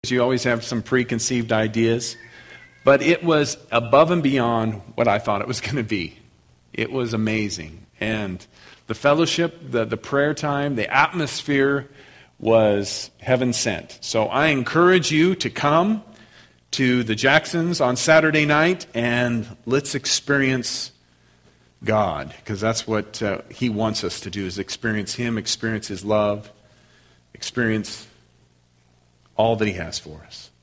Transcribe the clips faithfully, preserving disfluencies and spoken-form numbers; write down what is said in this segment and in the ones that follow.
You always have some preconceived ideas, but it was above and beyond what I thought it was going to be. It was amazing. And the fellowship, the, the prayer time, the atmosphere was heaven sent. So I encourage you to come to the Jacksons on Saturday night and let's experience God, because that's what uh, He wants us to do, is experience Him, experience His love, experience all that He has for us.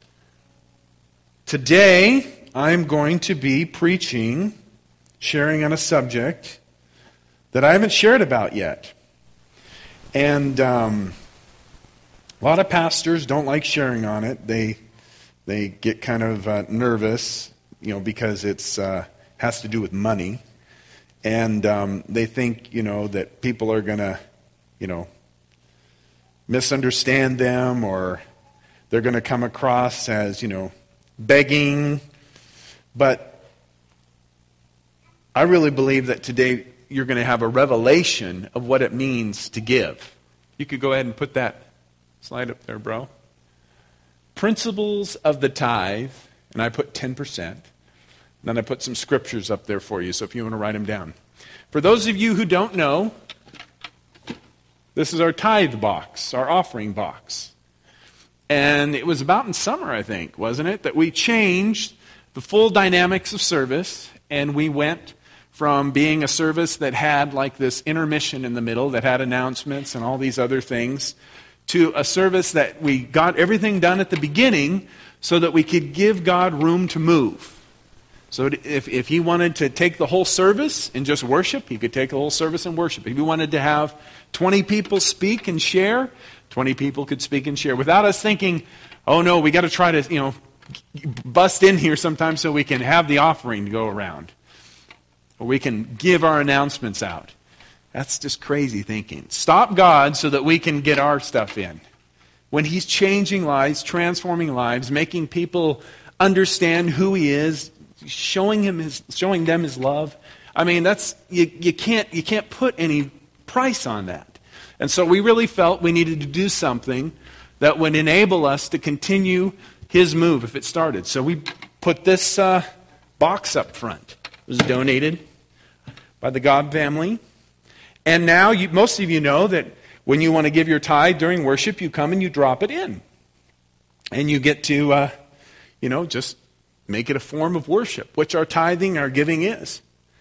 Today, I'm going to be preaching, sharing on a subject that I haven't shared about yet. And um, a lot of pastors don't like sharing on it. They they get kind of uh, nervous, you know, because it's uh, has to do with money. And um, they think, you know, that people are going to, you know, misunderstand them, or they're going to come across as, you know, begging. But I really believe that today you're going to have a revelation of what it means to give. You could go ahead and put that slide up there, bro. Principles of the tithe, and I put ten percent. Then I put some scriptures up there for you, so if you want to write them down. For those of you who don't know, this is our tithe box, our offering box. And it was about in summer, I think, wasn't it, that we changed the full dynamics of service, and we went from being a service that had like this intermission in the middle, that had announcements and all these other things, to a service that we got everything done at the beginning so that we could give God room to move. So if, if He wanted to take the whole service and just worship, He could take the whole service and worship. If He wanted to have twenty people speak and share, twenty people could speak and share without us thinking, oh no, we got to try to, you know, bust in here sometime so we can have the offering to go around. Or we can give our announcements out. That's just crazy thinking. Stop God so that we can get our stuff in. When He's changing lives, transforming lives, making people understand who He is, showing him his, showing them His love. I mean, that's you, you can't you can't put any price on that. And so we really felt we needed to do something that would enable us to continue His move if it started. So we put this uh, box up front. It was donated by the God family. And now you, most of you know that when you want to give your tithe during worship, you come and you drop it in. And you get to, uh, you know, just make it a form of worship, which our tithing, our giving is.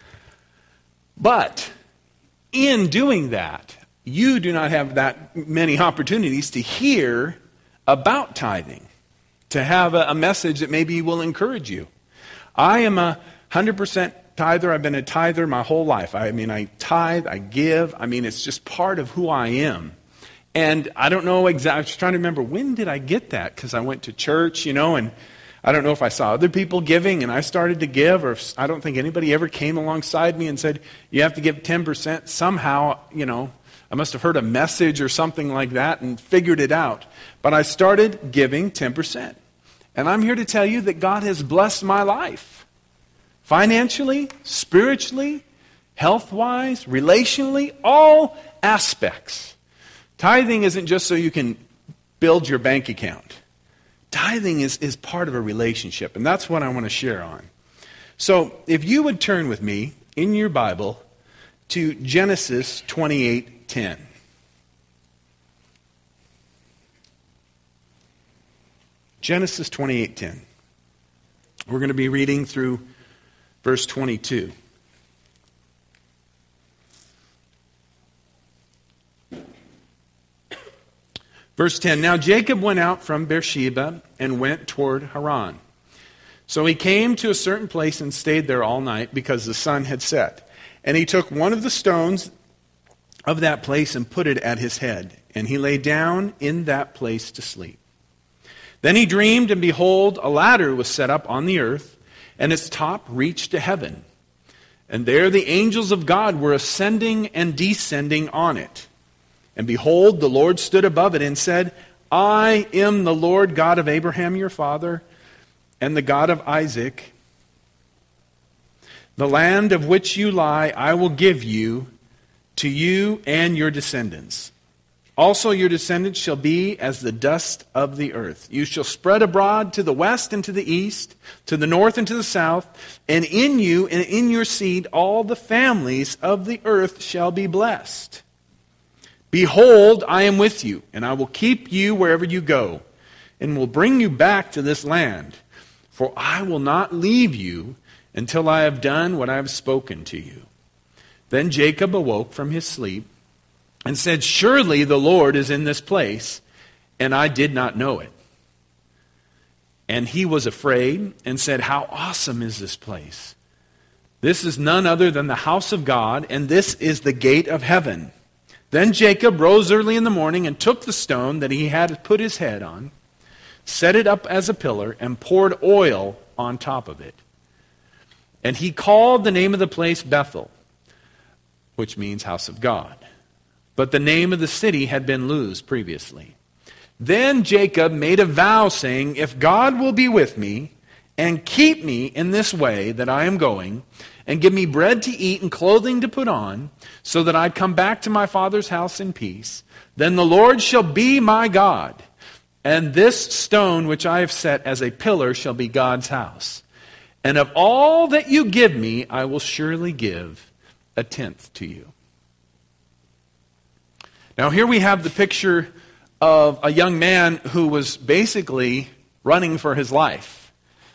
But in doing that, you do not have that many opportunities to hear about tithing, to have a, a message that maybe will encourage you. I am a one hundred percent tither. I've been a tither my whole life. I mean, I tithe, I give. I mean, it's just part of who I am. And I don't know exactly, I was trying to remember, when did I get that? Because I went to church, you know, and I don't know if I saw other people giving and I started to give, or if, I don't think anybody ever came alongside me and said, you have to give ten percent. Somehow, you know, I must have heard a message or something like that and figured it out. But I started giving ten percent. And I'm here to tell you that God has blessed my life. Financially, spiritually, health-wise, relationally, all aspects. Tithing isn't just so you can build your bank account. Tithing is, is part of a relationship, and that's what I want to share on. So if you would turn with me in your Bible to Genesis twenty-eight ten. Genesis twenty-eight ten. We're going to be reading through verse twenty-two. Verse ten, now Jacob went out from Beersheba and went toward Haran. So he came to a certain place and stayed there all night because the sun had set. And he took one of the stones of that place and put it at his head. And he lay down in that place to sleep. Then he dreamed, and behold, a ladder was set up on the earth, and its top reached to heaven. And there the angels of God were ascending and descending on it. And behold, the Lord stood above it and said, I am the Lord God of Abraham your father, and the God of Isaac. The land of which you lie I will give you, to you and your descendants. Also your descendants shall be as the dust of the earth. You shall spread abroad to the west and to the east, to the north and to the south, and in you and in your seed all the families of the earth shall be blessed. Behold, I am with you, and I will keep you wherever you go, and will bring you back to this land. For I will not leave you until I have done what I have spoken to you. Then Jacob awoke from his sleep, and said, Surely the Lord is in this place, and I did not know it. And he was afraid, and said, How awesome is this place! This is none other than the house of God, and this is the gate of heaven. Then Jacob rose early in the morning, and took the stone that he had put his head on, set it up as a pillar, and poured oil on top of it. And he called the name of the place Bethel, which means house of God. But the name of the city had been Luz previously. Then Jacob made a vow, saying, If God will be with me, and keep me in this way that I am going, and give me bread to eat and clothing to put on, so that I come back to my father's house in peace, then the Lord shall be my God, and this stone which I have set as a pillar shall be God's house. And of all that you give me, I will surely give a tenth to you. Now here we have the picture of a young man who was basically running for his life.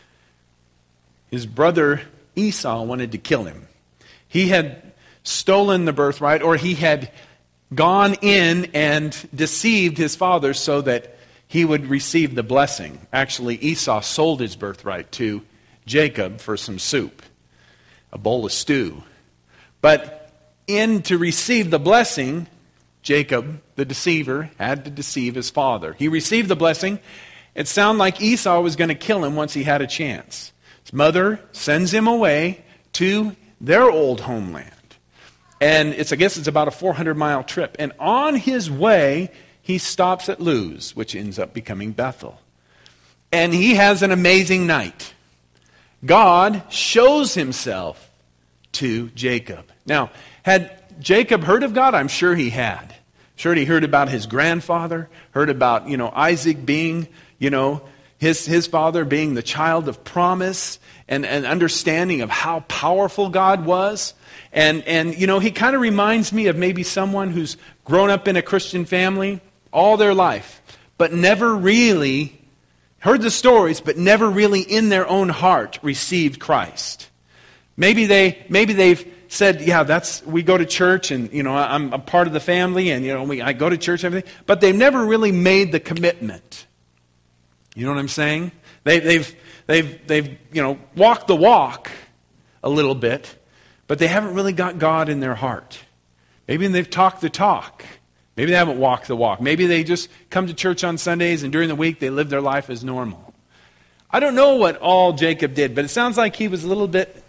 His brother Esau wanted to kill him. He had stolen the birthright, or he had gone in and deceived his father so that he would receive the blessing. Actually, Esau sold his birthright to Jacob for some soup, a bowl of stew. But in to receive the blessing, Jacob, the deceiver, had to deceive his father. He received the blessing. It sounded like Esau was going to kill him once he had a chance. His mother sends him away to their old homeland. And it's, I guess it's about a four hundred mile trip. And on his way, he stops at Luz, which ends up becoming Bethel. And he has an amazing night. God shows himself to Jacob. Now, had Jacob heard of God? I'm sure he had. Sure he heard about his grandfather, heard about, you know, Isaac being, you know, his, his father being the child of promise, and an understanding of how powerful God was. And, and you know, he kind of reminds me of maybe someone who's grown up in a Christian family all their life, but never really heard the stories, but never really in their own heart received Christ. Maybe they, maybe they've said, yeah, that's, we go to church, and, you know, I'm a part of the family, and, you know, we, I go to church and everything, but they've never really made the commitment. You know what I'm saying? They, they've, they've, they've, you know, walked the walk a little bit, but they haven't really got God in their heart. Maybe they've talked the talk. Maybe they haven't walked the walk. Maybe they just come to church on Sundays, and during the week they live their life as normal. I don't know what all Jacob did, but it sounds like he was a little bit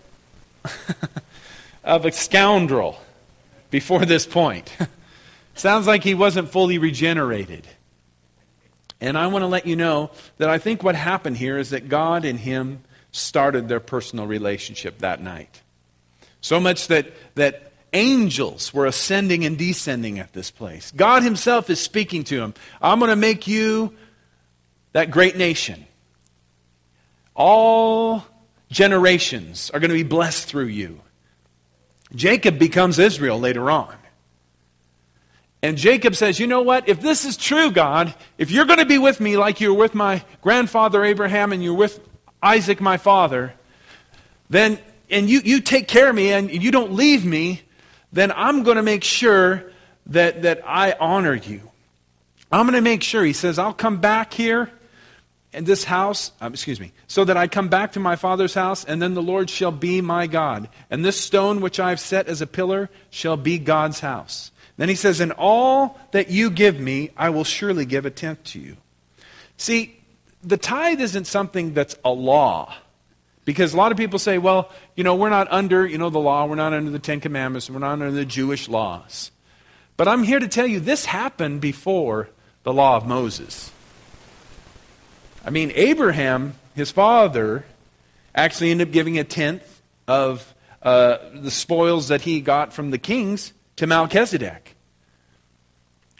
of a scoundrel before this point. Sounds like he wasn't fully regenerated. And I want to let you know that I think what happened here is that God and him started their personal relationship that night. So much that, that angels were ascending and descending at this place. God himself is speaking to him. I'm going to make you that great nation. All generations are going to be blessed through you. Jacob becomes Israel later on. And Jacob says, you know what? If this is true, God, if you're going to be with me like you were with my grandfather Abraham and you're with Isaac, my father, then, and you, you take care of me and you don't leave me, then I'm going to make sure that, that I honor you. I'm going to make sure, he says, I'll come back here in this house, um, excuse me, so that I come back to my father's house, and then the Lord shall be my God. And this stone which I have set as a pillar shall be God's house. Then he says, in all that you give me, I will surely give a tenth to you. See, the tithe isn't something that's a law. Because a lot of people say, well, you know, we're not under, you know, the law, we're not under the Ten Commandments, we're not under the Jewish laws. But I'm here to tell you, this happened before the law of Moses. I mean, Abraham, his father, actually ended up giving a tenth of uh, the spoils that he got from the kings to Melchizedek.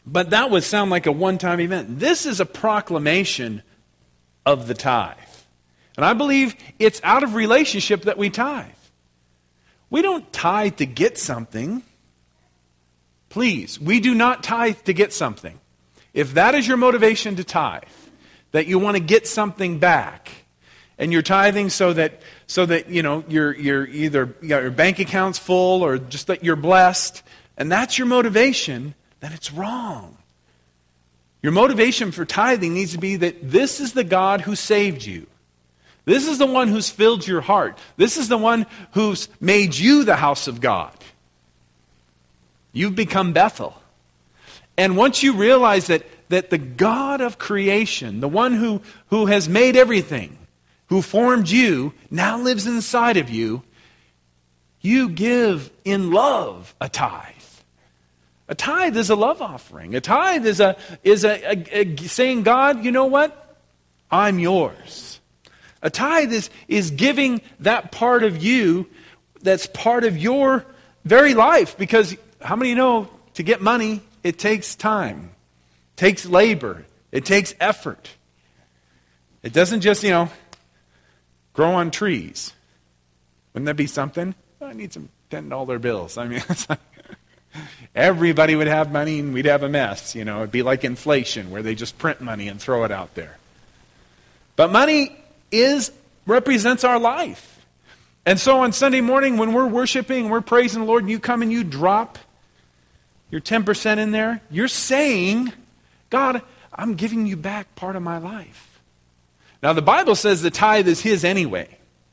But that would sound like a one-time event. This is a proclamation of the tithe. And I believe it's out of relationship that we tithe. We don't tithe to get something. Please, we do not tithe to get something. If that is your motivation to tithe, that you want to get something back, and you're tithing so that so that you know you're you're either you got your bank account's full or just that you're blessed, and that's your motivation, then it's wrong. Your motivation for tithing needs to be that this is the God who saved you. This is the one who's filled your heart. This is the one who's made you the house of God. You've become Bethel. And once you realize that, that the God of creation, the one who, who has made everything, who formed you, now lives inside of you, you give in love a tithe. A tithe is a love offering. A tithe is a is a, a, a saying, God, you know what? I'm yours. A tithe is, is giving that part of you that's part of your very life. Because how many know to get money, it takes time. It takes labor. It takes effort. It doesn't just, you know, grow on trees. Wouldn't that be something? Oh, I need some ten dollar bills. I mean, it's like, everybody would have money and we'd have a mess. You know, it'd be like inflation where they just print money and throw it out there. But money is represents our life. And so on Sunday morning when we're worshiping, we're praising the Lord, and you come and you drop your ten percent in there, you're saying, God, I'm giving you back part of my life. Now the Bible says the tithe is His anyway.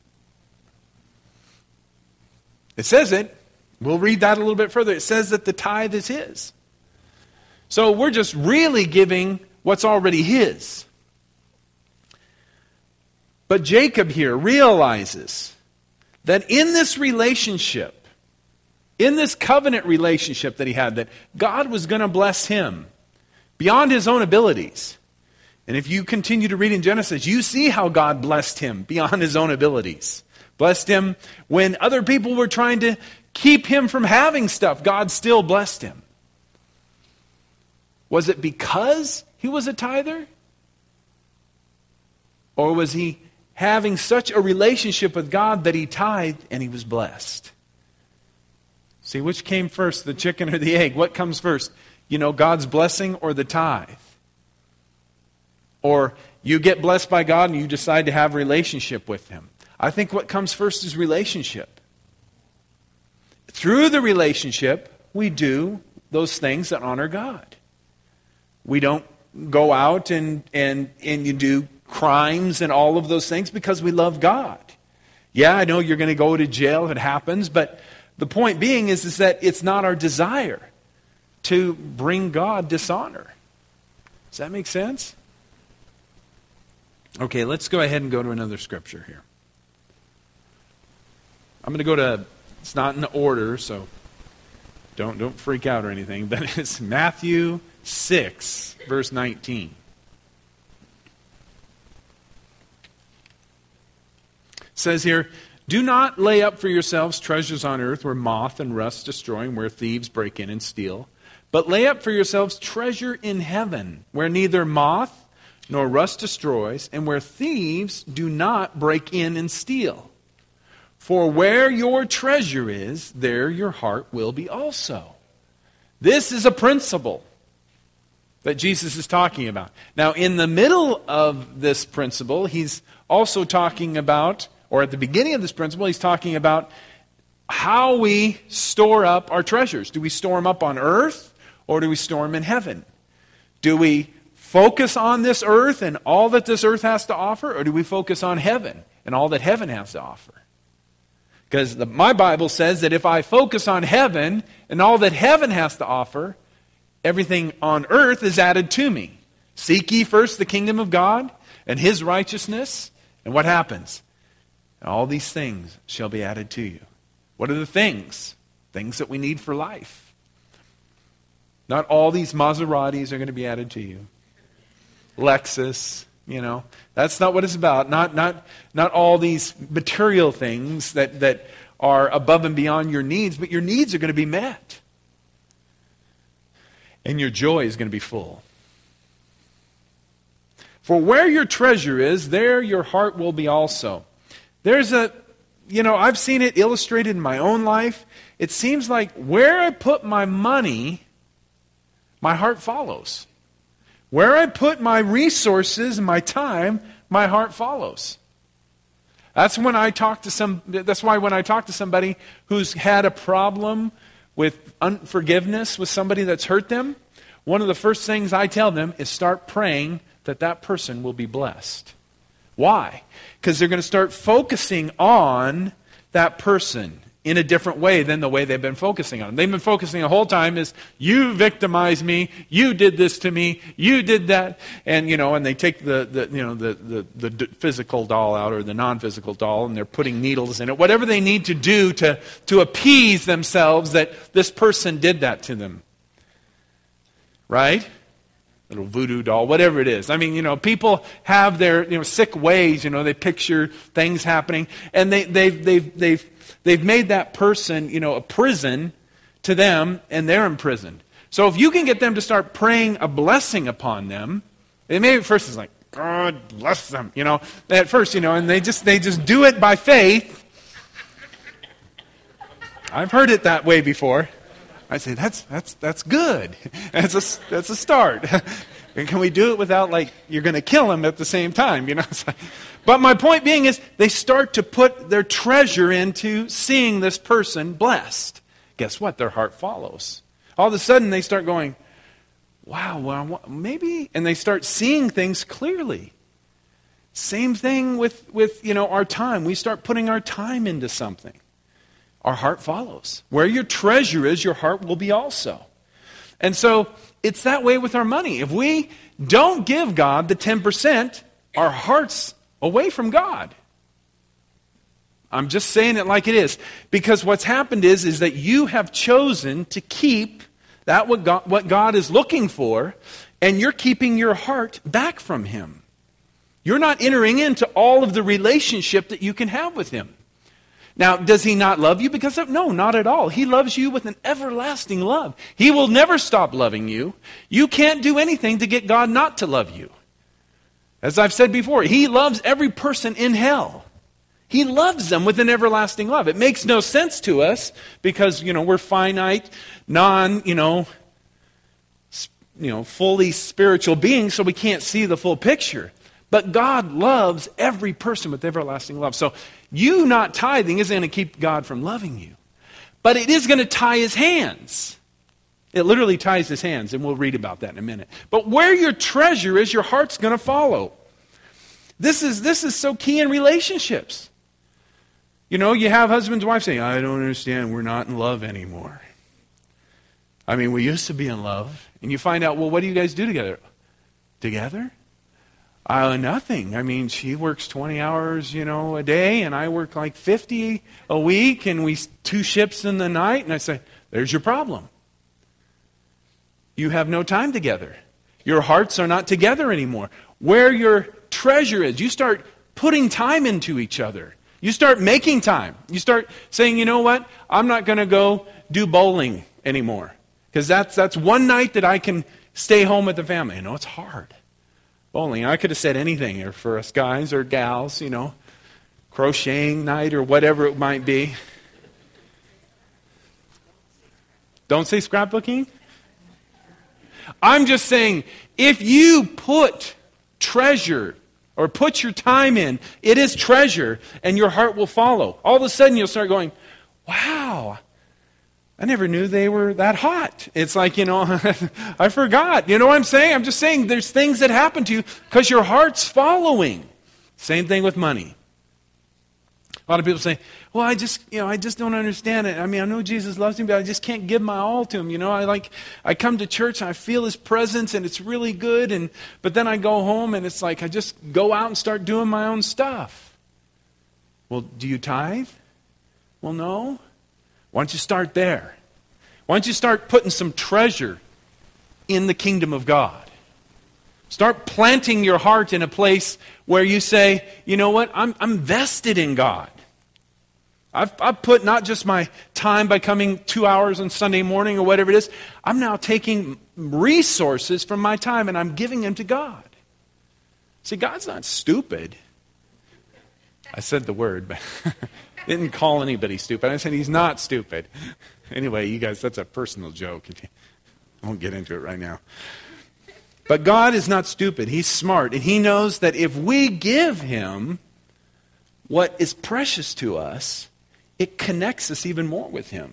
It says it. We'll read that a little bit further. It says that the tithe is His. So we're just really giving what's already His. But Jacob here realizes that in this relationship, in this covenant relationship that he had, that God was going to bless him beyond his own abilities. And if you continue to read in Genesis, you see how God blessed him beyond his own abilities. Blessed him when other people were trying to keep him from having stuff. God still blessed him. Was it because he was a tither? Or was he having such a relationship with God that he tithed and he was blessed? See, which came first, the chicken or the egg? What comes first? You know, God's blessing or the tithe? Or you get blessed by God and you decide to have a relationship with Him. I think what comes first is relationship. Through the relationship, we do those things that honor God. We don't go out and, and, and you do crimes and all of those things because we love God. Yeah, I know you're going to go to jail if it happens, but the point being is, is that it's not our desire to bring God dishonor. Does that make sense? Okay, let's go ahead and go to another scripture here. I'm going to go to, it's not in order, so don't, don't freak out or anything, but it's Matthew six, verse nineteen. It says here, do not lay up for yourselves treasures on earth where moth and rust destroy and where thieves break in and steal. But lay up for yourselves treasure in heaven where neither moth nor rust destroys and where thieves do not break in and steal. For where your treasure is, there your heart will be also. This is a principle that Jesus is talking about. Now, in the middle of this principle, he's also talking about, or at the beginning of this principle, he's talking about how we store up our treasures. Do we store them up on earth, or do we store them in heaven? Do we focus on this earth and all that this earth has to offer, or do we focus on heaven and all that heaven has to offer? Because the, my Bible says that if I focus on heaven and all that heaven has to offer, everything on earth is added to me. Seek ye first the kingdom of God and His righteousness, and what happens? All these things shall be added to you. What are the things? Things that we need for life. Not all these Maseratis are going to be added to you. Lexus, you know, that's not what it's about. Not not not all these material things that, that are above and beyond your needs, but your needs are going to be met. and your joy is going to be full. For where your treasure is, there your heart will be also. There's a, you know, I've seen it illustrated in my own life. It seems like where I put my money, my heart follows. Where I put my resources, my time, my heart follows. That's when I talk to some, that's why when I talk to somebody who's had a problem with unforgiveness with somebody that's hurt them, one of the first things I tell them is start praying that that person will be blessed. Why? Because they're going to start focusing on that person in a different way than the way they've been focusing on them. They've been focusing the whole time is, you victimized me, you did this to me, you did that, and you know, and they take the, the you know the, the the physical doll out or the non-physical doll, and they're putting needles in it, whatever they need to do to to appease themselves that this person did that to them. Right? Little voodoo doll, whatever it is. I mean, you know, people have their, you know, sick ways, you know, they picture things happening, and they, they've, they've, they've, they've made that person, you know, a prison to them, and they're imprisoned. So if you can get them to start praying a blessing upon them, they may at first it's like, God bless them, you know, at first, you know, and they just, they just do it by faith. I've heard it that way before. I say, that's that's that's good. That's a, that's a start. Can we do it without, like, you're going to kill him at the same time? You know. But my point being is, they start to put their treasure into seeing this person blessed. Guess what? Their heart follows. All of a sudden, they start going, wow, well, maybe, and they start seeing things clearly. Same thing with, with you know, our time. We start putting our time into something. Our heart follows. Where your treasure is, your heart will be also. And so, it's that way with our money. If we don't give God the ten percent, our heart's away from God. I'm just saying it like it is. Because what's happened is, is that you have chosen to keep that what God, what God is looking for, and you're keeping your heart back from Him. You're not entering into all of the relationship that you can have with Him. Now, does He not love you because of? No, not at all. He loves you with an everlasting love. He will never stop loving you. You can't do anything to get God not to love you. As I've said before, He loves every person in hell. He loves them with an everlasting love. It makes no sense to us because, you know, we're finite, non, you know, you know, fully spiritual beings, so we can't see the full picture. But God loves every person with everlasting love. So you not tithing isn't going to keep God from loving you. But it is going to tie His hands. It literally ties His hands, and we'll read about that in a minute. But where your treasure is, your heart's going to follow. This is, this is so key in relationships. You know, you have husbands and wives saying, I don't understand, we're not in love anymore. I mean, we used to be in love. And you find out, well, what do you guys do together? Together? Uh, nothing. I mean, she works twenty hours, you know, a day, and I work like fifty a week, and we two shifts in the night. And I say, there's your problem. You have no time together. Your hearts are not together anymore. Where your treasure is, you start putting time into each other. You start making time. You start saying, you know what? I'm not going to go do bowling anymore. Because that's, that's one night that I can stay home with the family. You know, it's hard. Bowling. I could have said anything for us guys or gals, you know, crocheting night or whatever it might be. Don't say scrapbooking. I'm just saying, if you put treasure or put your time in, it is treasure, and your heart will follow. All of a sudden you'll start going, wow, I never knew they were that hot. It's like, you know, I forgot. You know what I'm saying? I'm just saying there's things that happen to you because your heart's following. Same thing with money. A lot of people say, well, I just, you know, I just don't understand it. I mean, I know Jesus loves me, but I just can't give my all to Him. You know, I like, I come to church and I feel His presence and it's really good. And, but then I go home and it's like, I just go out and start doing my own stuff. Well, do you tithe? Well, no. Why don't you start there? Why don't you start putting some treasure in the kingdom of God? Start planting your heart in a place where you say, you know what, I'm, I'm vested in God. I've, I've put not just my time by coming two hours on Sunday morning or whatever it is. I'm now taking resources from my time and I'm giving them to God. See, God's not stupid. I said the word, but didn't call anybody stupid. I said he's not stupid. Anyway, you guys, that's a personal joke. I won't get into it right now. But God is not stupid. He's smart. And He knows that if we give Him what is precious to us, it connects us even more with Him.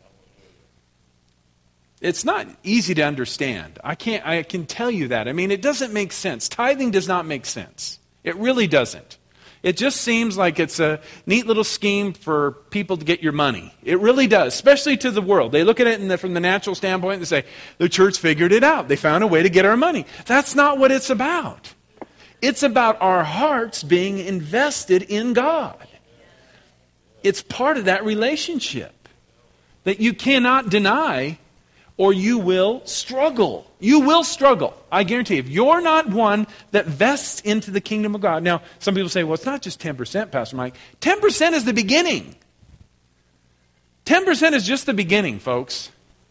It's not easy to understand. I can't. I can tell you that. I mean, it doesn't make sense. Tithing does not make sense. It really doesn't. It just seems like it's a neat little scheme for people to get your money. It really does, especially to the world. They look at it in the, from the natural standpoint and they say, the church figured it out. They found a way to get our money. That's not what it's about. It's about our hearts being invested in God. It's part of that relationship that you cannot deny, or you will struggle. You will struggle. I guarantee you. If you're not one that vests into the kingdom of God. Now, some people say, well, it's not just ten percent, Pastor Mike. ten percent is the beginning. ten percent is just the beginning, folks.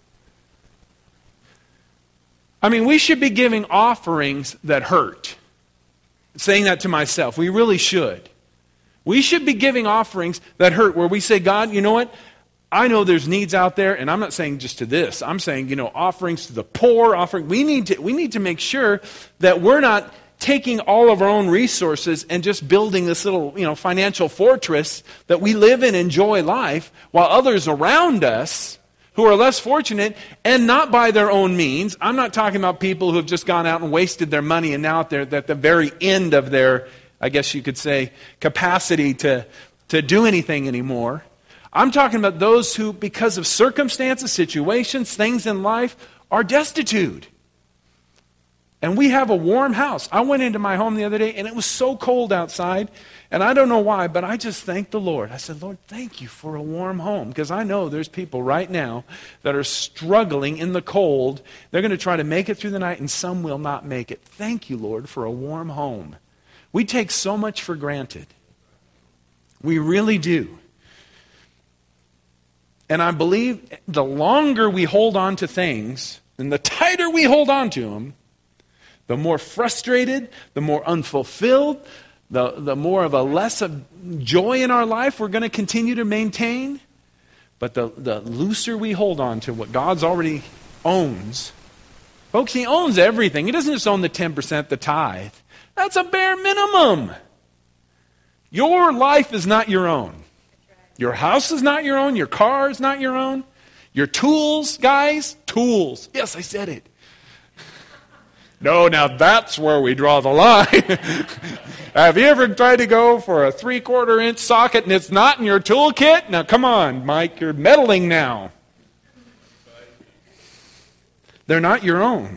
I mean, we should be giving offerings that hurt. I'm saying that to myself. We really should. We should be giving offerings that hurt, where we say, God, you know what? I know there's needs out there, and I'm not saying just to this. I'm saying, you know, offerings to the poor, offering. We need to, we need to make sure that we're not taking all of our own resources and just building this little, you know, financial fortress that we live and enjoy life, while others around us who are less fortunate and not by their own means. I'm not talking about people who have just gone out and wasted their money and now they're at the very end of their, I guess you could say, capacity to, to do anything anymore. I'm talking about those who, because of circumstances, situations, things in life, are destitute. And we have a warm house. I went into my home the other day and it was so cold outside. And I don't know why, but I just thanked the Lord. I said, Lord, thank you for a warm home. Because I know there's people right now that are struggling in the cold. They're going to try to make it through the night and some will not make it. Thank you, Lord, for a warm home. We take so much for granted. We really do. And I believe the longer we hold on to things, and the tighter we hold on to them, the more frustrated, the more unfulfilled, the, the more of a less of joy in our life we're going to continue to maintain. But the, the looser we hold on to what God's already owns. Folks, He owns everything. He doesn't just own the ten percent, the tithe. That's a bare minimum. Your life is not your own. Your house is not your own. Your car is not your own. Your tools, guys, tools. Yes, I said it. No, now that's where we draw the line. Have you ever tried to go for a three-quarter inch socket and it's not in your toolkit? Now, come on, Mike, you're meddling now. They're not your own.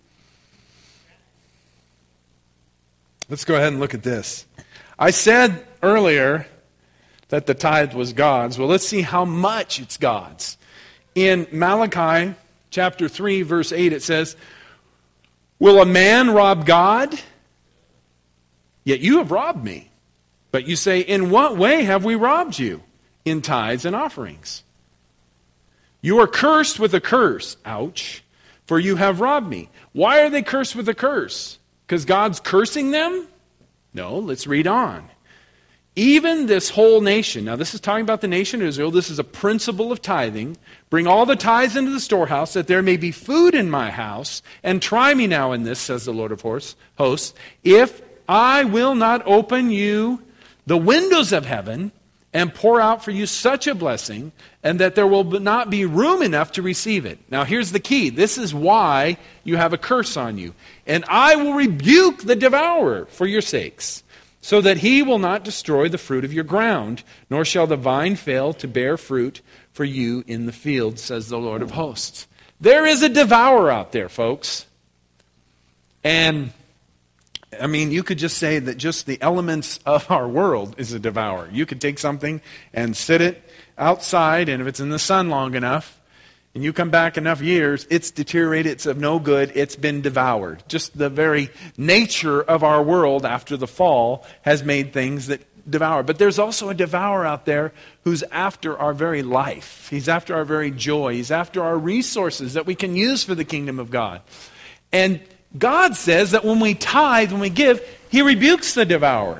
Let's go ahead and look at this. I said earlier that the tithe was God's. Well, let's see how much it's God's. In Malachi chapter three, verse eight, it says, will a man rob God? Yet you have robbed me. But you say, in what way have we robbed you? In tithes and offerings. You are cursed with a curse. Ouch. For you have robbed me. Why are they cursed with a curse? Because God's cursing them? No, let's read on. Even this whole nation, now this is talking about the nation of Israel, this is a principle of tithing. Bring all the tithes into the storehouse, that there may be food in my house, and try me now in this, says the Lord of hosts, if I will not open you the windows of heaven, and pour out for you such a blessing, and that there will not be room enough to receive it. Now here's the key. This is why you have a curse on you. And I will rebuke the devourer for your sakes, so that he will not destroy the fruit of your ground, nor shall the vine fail to bear fruit for you in the field, says the Lord of hosts. There is a devourer out there, folks. And, I mean, you could just say that just the elements of our world is a devourer. You could take something and sit it outside, and if it's in the sun long enough, and you come back enough years, it's deteriorated, it's of no good, it's been devoured. Just the very nature of our world after the fall has made things that devourer. But there's also a devourer out there who's after our very life. He's after our very joy. He's after our resources that we can use for the kingdom of God. And God says that when we tithe, when we give, He rebukes the devourer.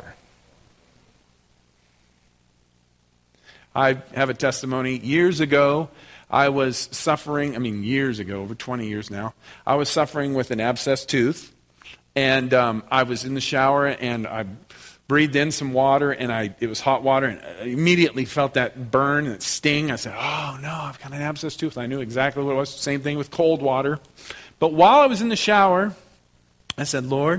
I have a testimony. Years ago, I was suffering, I mean years ago, over twenty years now, I was suffering with an abscessed tooth. And um, I was in the shower and I breathed in some water and I it was hot water and I immediately felt that burn and that sting. I said, oh no, I've got an abscessed tooth. I knew exactly what it was. Same thing with cold water. But while I was in the shower, I said, Lord,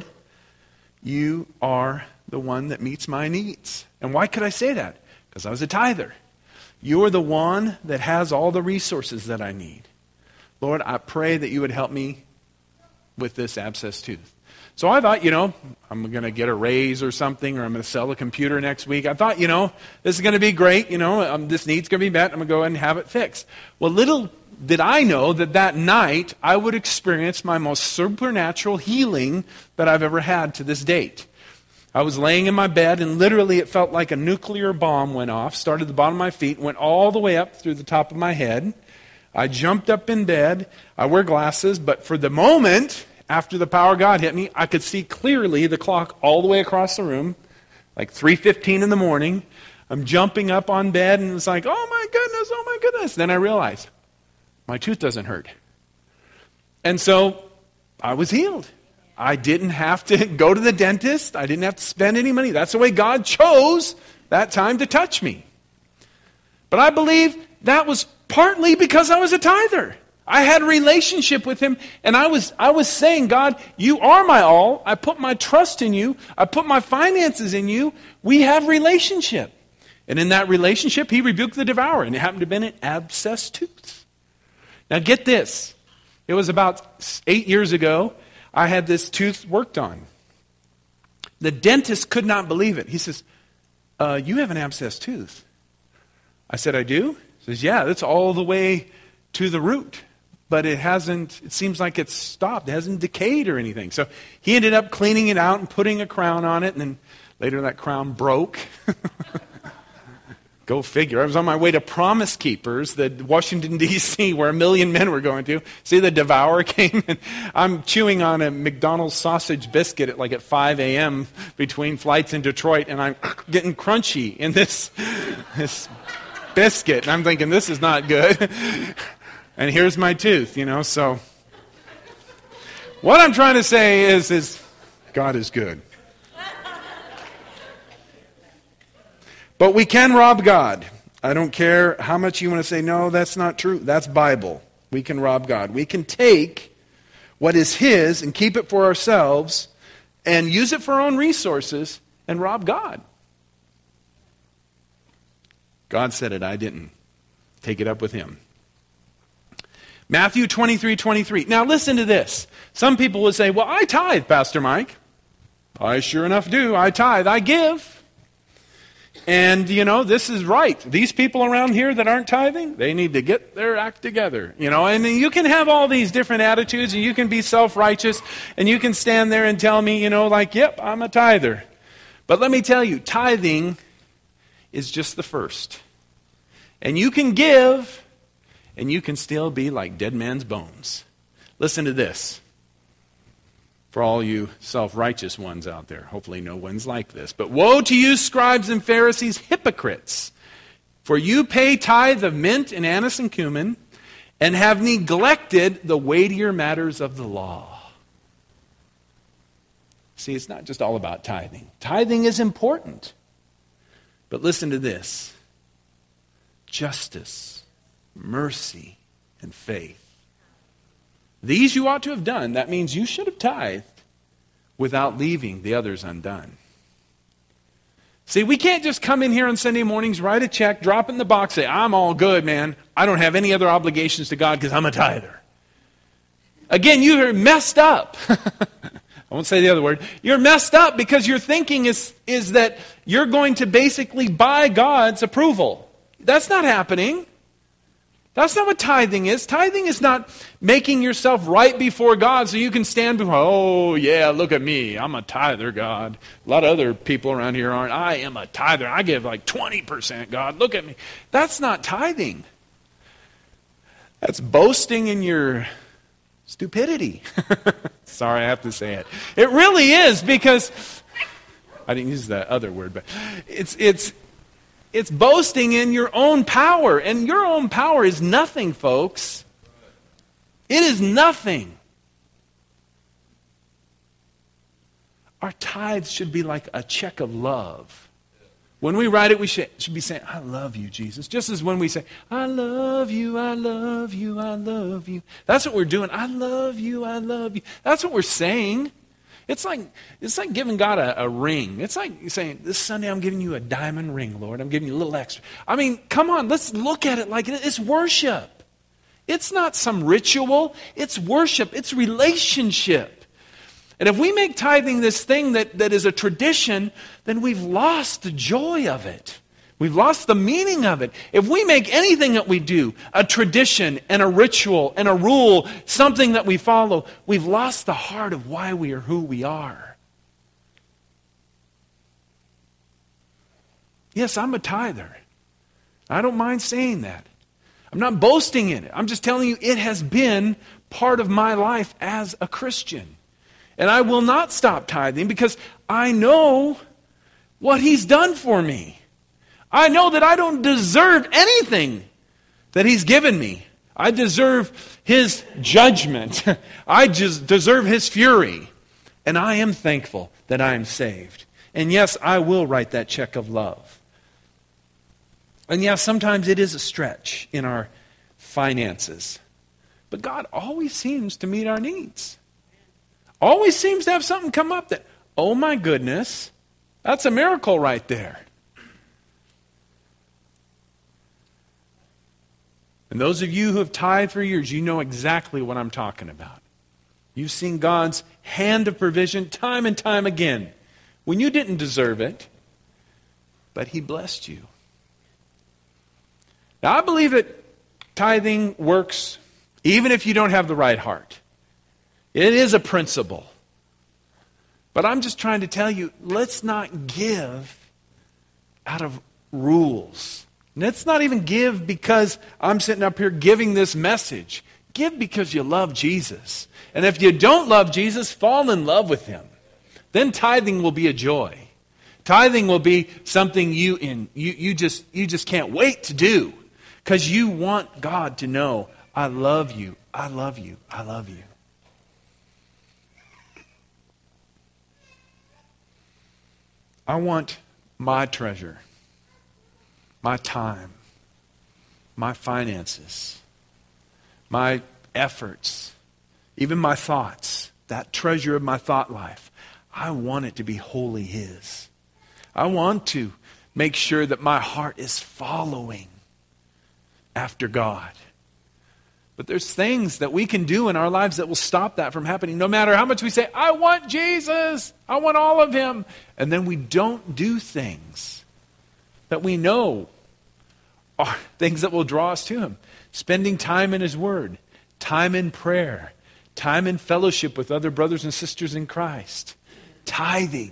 you are the one that meets my needs. And why could I say that? Because I was a tither. You are the one that has all the resources that I need. Lord, I pray that you would help me with this abscessed tooth. So I thought, you know, I'm going to get a raise or something, or I'm going to sell a computer next week. I thought, you know, this is going to be great. You know, um, this need's going to be met. I'm going to go ahead and have it fixed. Well, little did I know that that night I would experience my most supernatural healing that I've ever had to this date. I was laying in my bed, and literally it felt like a nuclear bomb went off, started at the bottom of my feet, went all the way up through the top of my head. I jumped up in bed. I wear glasses, but for the moment, after the power of God hit me, I could see clearly the clock all the way across the room, like three fifteen in the morning. I'm jumping up on bed, and it's like, oh my goodness, oh my goodness. Then I realized, my tooth doesn't hurt. And so, I was healed. I didn't have to go to the dentist. I didn't have to spend any money. That's the way God chose that time to touch me. But I believe that was partly because I was a tither. I had a relationship with Him, and I was I was saying, God, you are my all. I put my trust in you. I put my finances in you. We have relationship. And in that relationship, He rebuked the devourer, and it happened to have been an abscessed tooth. Now get this. It was about eight years ago, I had this tooth worked on. The dentist could not believe it. He says, uh, you have an abscessed tooth. I said, I do? He says, yeah, that's all the way to the root. But it hasn't, it seems like it's stopped. It hasn't decayed or anything. So he ended up cleaning it out and putting a crown on it. And then later that crown broke. Go figure. I was on my way to Promise Keepers, the Washington, D C, where a million men were going to. See, the devourer came, and I'm chewing on a McDonald's sausage biscuit at like at five a.m. between flights in Detroit, and I'm getting crunchy in this, this biscuit. And I'm thinking, this is not good. And here's my tooth, you know, so. What I'm trying to say is, is God is good. But we can rob God. I don't care how much you want to say, no, that's not true. That's Bible. We can rob God. We can take what is His and keep it for ourselves and use it for our own resources and rob God. God said it. I didn't. Take it up with Him. Matthew twenty-three twenty-three. Now listen to this. Some people would say, well, I tithe, Pastor Mike. I sure enough do. I tithe. I give. And, you know, this is right. These people around here that aren't tithing, they need to get their act together. You know, and you can have all these different attitudes, and you can be self-righteous, and you can stand there and tell me, you know, like, yep, I'm a tither. But let me tell you, tithing is just the first. And you can give, and you can still be like dead man's bones. Listen to this. For all you self-righteous ones out there. Hopefully no one's like this. But woe to you, scribes and Pharisees, hypocrites! For you pay tithe of mint and anise and cumin, and have neglected the weightier matters of the law. See, it's not just all about tithing. Tithing is important. But listen to this. Justice, mercy, and faith. These you ought to have done. That means you should have tithed without leaving the others undone. See, we can't just come in here on Sunday mornings, write a check, drop it in the box, say, I'm all good, man. I don't have any other obligations to God because I'm a tither. Again, you're messed up. I won't say the other word. You're messed up because your thinking is, is that you're going to basically buy God's approval. That's not happening. That's not what tithing is. Tithing is not making yourself right before God so you can stand before, oh yeah, look at me. I'm a tither, God. A lot of other people around here aren't. I am a tither. I give like twenty percent, God. Look at me. That's not tithing. That's boasting in your stupidity. Sorry, I have to say it. It really is, because I didn't use that other word, but it's it's It's boasting in your own power. And your own power is nothing, folks. It is nothing. Our tithes should be like a check of love. When we write it, we should, should be saying, I love you, Jesus. Just as when we say, I love you, I love you, I love you. That's what we're doing. I love you, I love you. That's what we're saying. It's like it's like giving God a, a ring. It's like saying, this Sunday I'm giving you a diamond ring, Lord. I'm giving you a little extra. I mean, come on, let's look at it like it, it's worship. It's not some ritual. It's worship. It's relationship. And if we make tithing this thing that, that is a tradition, then we've lost the joy of it. We've lost the meaning of it. If we make anything that we do a tradition and a ritual and a rule, something that we follow, we've lost the heart of why we are who we are. Yes, I'm a tither. I don't mind saying that. I'm not boasting in it. I'm just telling you it has been part of my life as a Christian. And I will not stop tithing because I know what He's done for me. I know that I don't deserve anything that He's given me. I deserve His judgment. I just deserve His fury. And I am thankful that I am saved. And yes, I will write that check of love. And yes, sometimes it is a stretch in our finances. But God always seems to meet our needs. Always seems to have something come up that, oh my goodness, that's a miracle right there. And those of you who have tithed for years, you know exactly what I'm talking about. You've seen God's hand of provision time and time again when you didn't deserve it, but He blessed you. Now, I believe that tithing works even if you don't have the right heart. It is a principle. But I'm just trying to tell you, let's not give out of rules. Let's not even give because I'm sitting up here giving this message. Give because you love Jesus. And if you don't love Jesus, fall in love with Him. Then tithing will be a joy. Tithing will be something you in you, you just you just can't wait to do. Because you want God to know, I love you, I love you, I love you. I want my treasure, my time, my finances, my efforts, even my thoughts, that treasure of my thought life. I want it to be wholly His. I want to make sure that my heart is following after God. But there's things that we can do in our lives that will stop that from happening. No matter how much we say, I want Jesus, I want all of Him. And then we don't do things that we know are things that will draw us to Him. Spending time in His Word, time in prayer, time in fellowship with other brothers and sisters in Christ, tithing,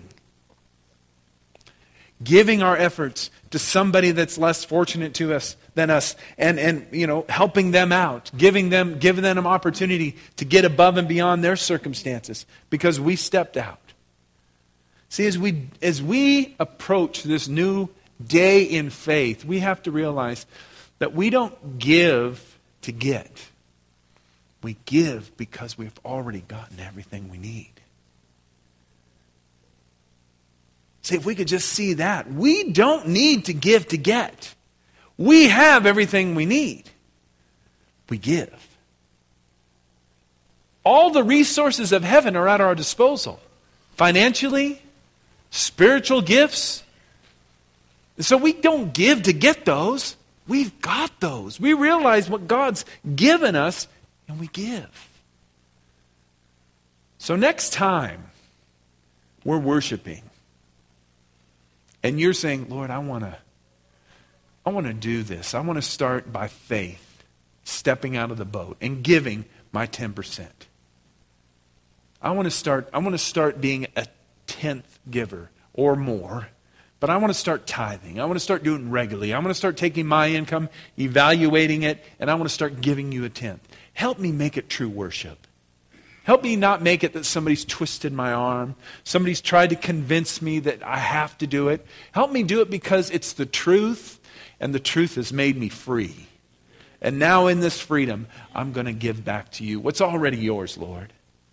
giving our efforts to somebody that's less fortunate to us than us, and, and you know, helping them out, giving them giving them an opportunity to get above and beyond their circumstances because we stepped out. See, as we as we approach this new day in faith, we have to realize that we don't give to get. We give because we've already gotten everything we need. See, if we could just see that, we don't need to give to get. We have everything we need. We give. All the resources of heaven are at our disposal. Financially, spiritual gifts. So we don't give to get those. We've got those. We realize what God's given us, and we give. So next time we're worshiping, and you're saying, Lord, I want to I want to do this. I want to start by faith. stepping out of the boat and giving my ten percent. I want to start, I want to start being a tenth giver or more. But I want to start tithing. I want to start doing it regularly. I want to start taking my income, evaluating it, and I want to start giving you a tenth. Help me make it true worship. Help me not make it that somebody's twisted my arm. Somebody's tried to convince me that I have to do it. Help me do it because it's the truth, and the truth has made me free. And now in this freedom, I'm going to give back to you what's already yours, Lord.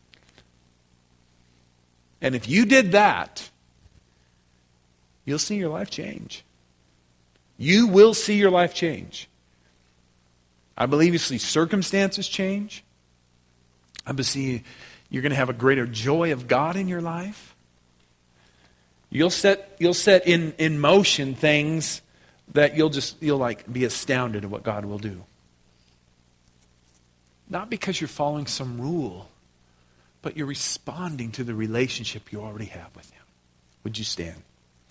And if you did that, you'll see your life change. You will see your life change. I believe you see circumstances change. I believe you're going to have a greater joy of God in your life. You'll set you'll set in, in motion things that you'll just you'll like be astounded at what God will do. Not because you're following some rule, but you're responding to the relationship you already have with Him. Would you stand?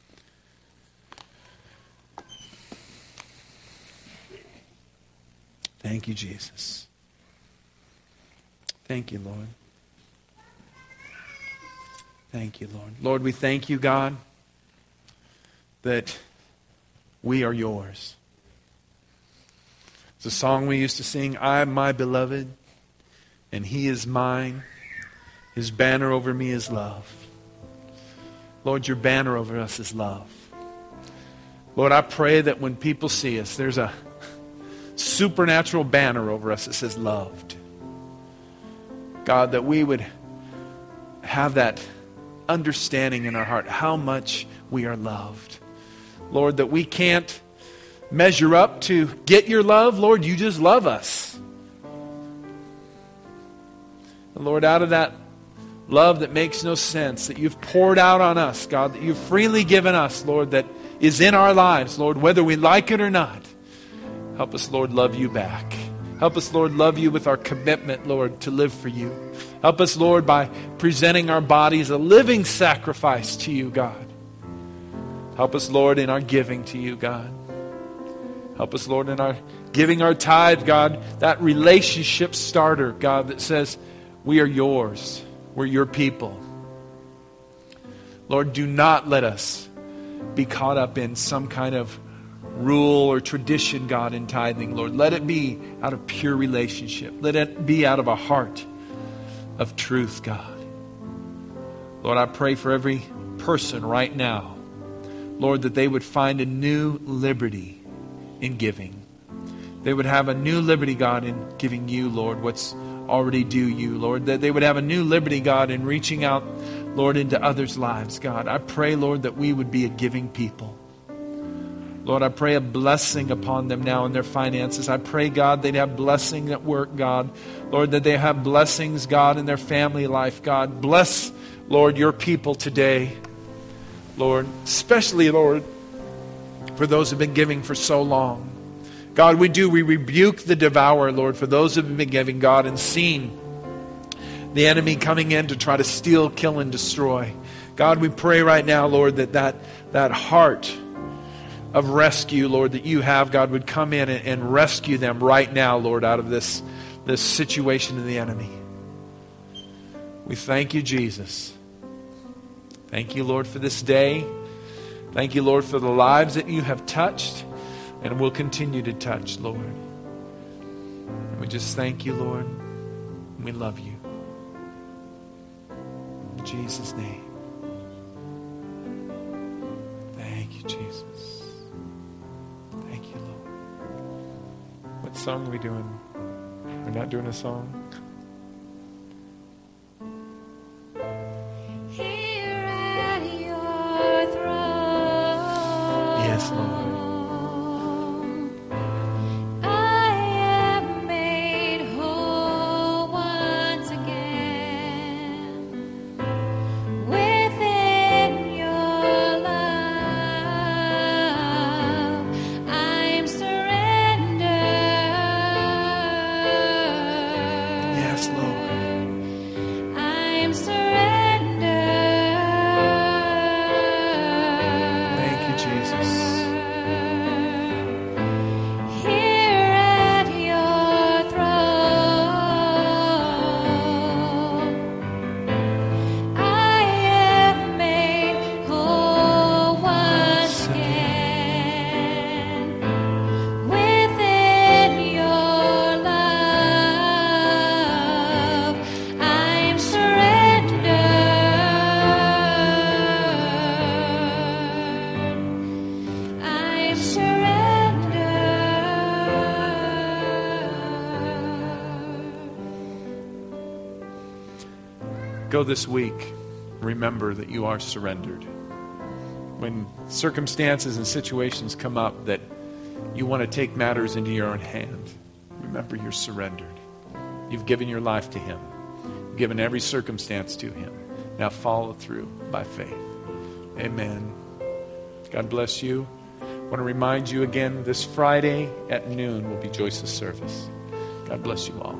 Thank you, Jesus. Thank you, Lord. Thank you, Lord. Lord, we thank you, God, that we are yours. It's a song we used to sing, I am my beloved, and He is mine. His banner over me is love. Lord, your banner over us is love. Lord, I pray that when people see us, there's a supernatural banner over us that says loved. God, that we would have that understanding in our heart how much we are loved. Lord, that we can't measure up to get your love. Lord, you just love us. And Lord, out of that love that makes no sense, that you've poured out on us, God, that you've freely given us, Lord, that is in our lives, Lord, whether we like it or not. Help us, Lord, love you back. Help us, Lord, love you with our commitment, Lord, to live for you. Help us, Lord, by presenting our bodies a living sacrifice to you, God. Help us, Lord, in our giving to you, God. Help us, Lord, in our giving our tithe, God, that relationship starter, God, that says, we are yours. We're your people. Lord, do not let us be caught up in some kind of rule or tradition, God, in tithing, Lord. Let it be out of pure relationship. Let it be out of a heart of truth, God. Lord, I pray for every person right now, Lord, that they would find a new liberty in giving. They would have a new liberty, God, in giving you, Lord, what's already due you, Lord. That they would have a new liberty, God, in reaching out, Lord, into others' lives, God. I pray, Lord, that we would be a giving people. Lord, I pray a blessing upon them now in their finances. I pray, God, they'd have blessing at work, God. Lord, that they have blessings, God, in their family life, God. Bless, Lord, your people today, Lord. Especially, Lord, for those who have been giving for so long. God, we do. We rebuke the devourer, Lord, for those who have been giving, God, and seen the enemy coming in to try to steal, kill, and destroy. God, we pray right now, Lord, that that, that heart of rescue, Lord, that you have, God, would come in and, and rescue them right now, Lord, out of this, this situation of the enemy. We thank you, Jesus. Thank you, Lord, for this day. Thank you, Lord, for the lives that you have touched and will continue to touch, Lord. And we just thank you, Lord. And we love you. In Jesus' name. Thank you, Jesus. Thank you, Lord. What song are we doing? We're not doing a song? Here at your throne. Yes, Lord. Here at your Go this week. Remember that you are surrendered. When circumstances and situations come up that you want to take matters into your own hand, remember you're surrendered. You've given your life to Him. You've given every circumstance to Him. Now follow through by faith. Amen. God bless you. I want to remind you again, this Friday at noon will be Joyce's service. God bless you all.